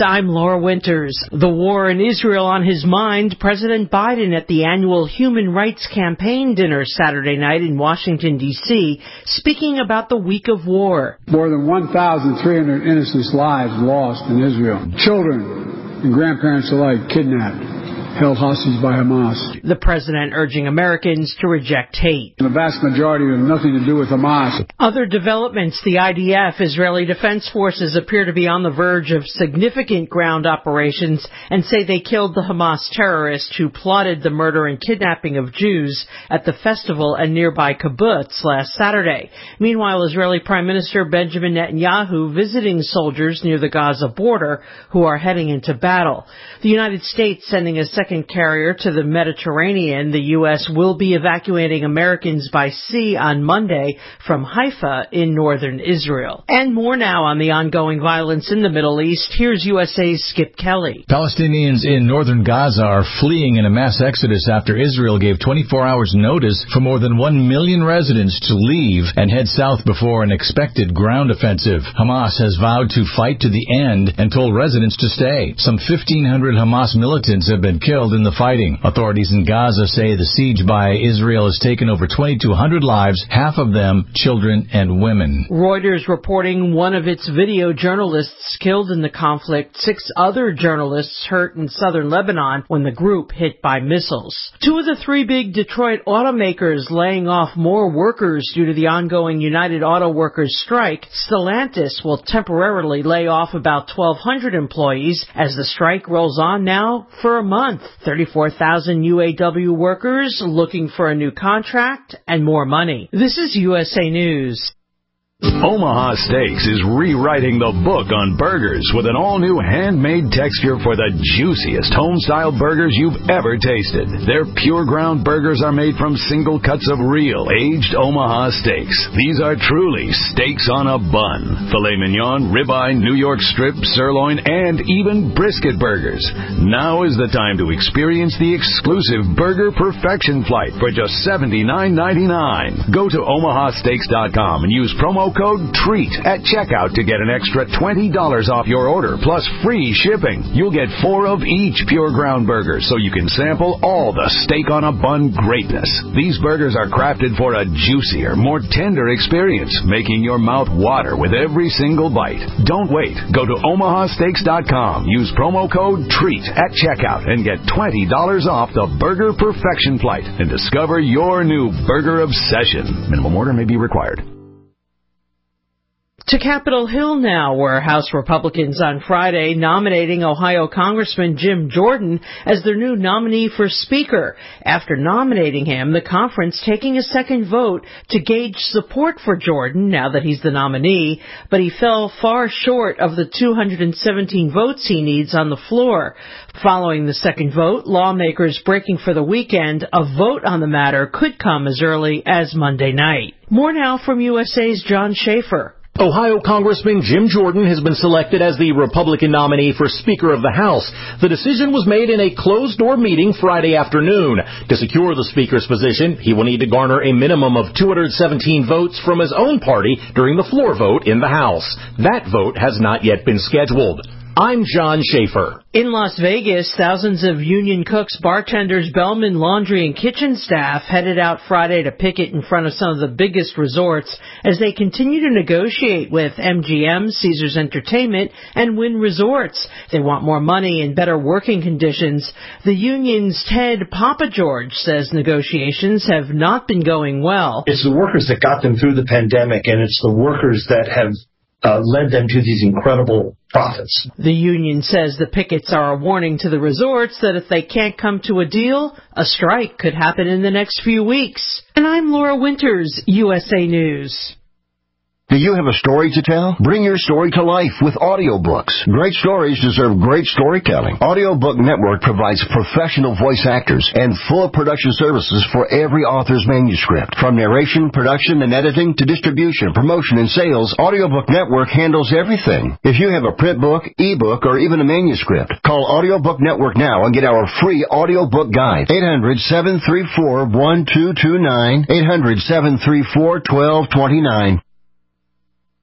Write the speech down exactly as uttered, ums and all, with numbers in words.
I'm Laura Winters. The war in Israel on his mind, President Biden at the annual Human Rights Campaign dinner Saturday night in Washington, D C, speaking about the week of war. More than one thousand three hundred innocent lives lost in Israel. Children and grandparents alike kidnapped, held hostage by Hamas. The president urging Americans to reject hate. The vast majority have nothing to do with Hamas. Other developments, the I D F, Israeli Defense Forces, appear to be on the verge of significant ground operations and say they killed the Hamas terrorist who plotted the murder and kidnapping of Jews at the festival and nearby kibbutz last Saturday. Meanwhile, Israeli Prime Minister Benjamin Netanyahu visiting soldiers near the Gaza border who are heading into battle. The United States sending a second carrier to the Mediterranean. The U S will be evacuating Americans by sea on Monday from Haifa in northern Israel. And more now on the ongoing violence in the Middle East. Here's U S A's Skip Kelly. Palestinians in northern Gaza are fleeing in a mass exodus after Israel gave twenty-four hours notice for more than one million residents to leave and head south before an expected ground offensive. Hamas has vowed to fight to the end and told residents to stay. Some fifteen hundred Hamas militants have been killed in the fighting. Authorities in Gaza say the siege by Israel has taken over twenty-two hundred lives, half of them children and women. Reuters reporting one of its video journalists killed in the conflict, six other journalists hurt in southern Lebanon when the group hit by missiles. Two of the three big Detroit automakers laying off more workers due to the ongoing United Auto Workers strike. Stellantis will temporarily lay off about twelve hundred employees as the strike rolls on now for a month. thirty-four thousand U A W workers looking for a new contract and more money. This is U S A News. Omaha Steaks is rewriting the book on burgers with an all-new handmade texture for the juiciest home-style burgers you've ever tasted. Their pure ground burgers are made from single cuts of real, aged Omaha steaks. These are truly steaks on a bun. Filet mignon, ribeye, New York strip, sirloin, and even brisket burgers. Now is the time to experience the exclusive Burger Perfection Flight for just seventy-nine ninety-nine. Go to omaha steaks dot com and use promo code TREAT at checkout to get an extra twenty dollars off your order, plus free shipping. You'll get four of each pure ground burger, so you can sample all the steak on a bun greatness. These burgers are crafted for a juicier, more tender experience, making your mouth water with every single bite. Don't wait. Go to omaha steaks dot com, use promo code TREAT at checkout, and get twenty dollars off the Burger Perfection Flight and discover your new burger obsession. Minimum order may be required. To Capitol Hill now, where House Republicans on Friday nominating Ohio Congressman Jim Jordan as their new nominee for Speaker. After nominating him, the conference taking a second vote to gauge support for Jordan now that he's the nominee, but he fell far short of the two hundred seventeen votes he needs on the floor. Following the second vote, lawmakers breaking for the weekend, a vote on the matter could come as early as Monday night. More now from U S A's John Schaefer. Ohio Congressman Jim Jordan has been selected as the Republican nominee for Speaker of the House. The decision was made in a closed-door meeting Friday afternoon. To secure the Speaker's position, he will need to garner a minimum of two hundred seventeen votes from his own party during the floor vote in the House. That vote has not yet been scheduled. I'm John Schaefer. In Las Vegas, thousands of union cooks, bartenders, bellmen, laundry, and kitchen staff headed out Friday to picket in front of some of the biggest resorts as they continue to negotiate with M G M, Caesars Entertainment, and Wynn Resorts. They want more money and better working conditions. The union's Ted Papageorge says negotiations have not been going well. It's the workers that got them through the pandemic, and it's the workers that have Uh, led them to these incredible profits. The union says the pickets are a warning to the resorts that if they can't come to a deal, a strike could happen in the next few weeks. And I'm Laura Winters, U S A News. Do you have a story to tell? Bring your story to life with audiobooks. Great stories deserve great storytelling. Audiobook Network provides professional voice actors and full production services for every author's manuscript. From narration, production, and editing to distribution, promotion, and sales, Audiobook Network handles everything. If you have a print book, ebook, or even a manuscript, call Audiobook Network now and get our free audiobook guide. eight hundred, seven three four, one two two nine, eight hundred, seven three four, one two two nine.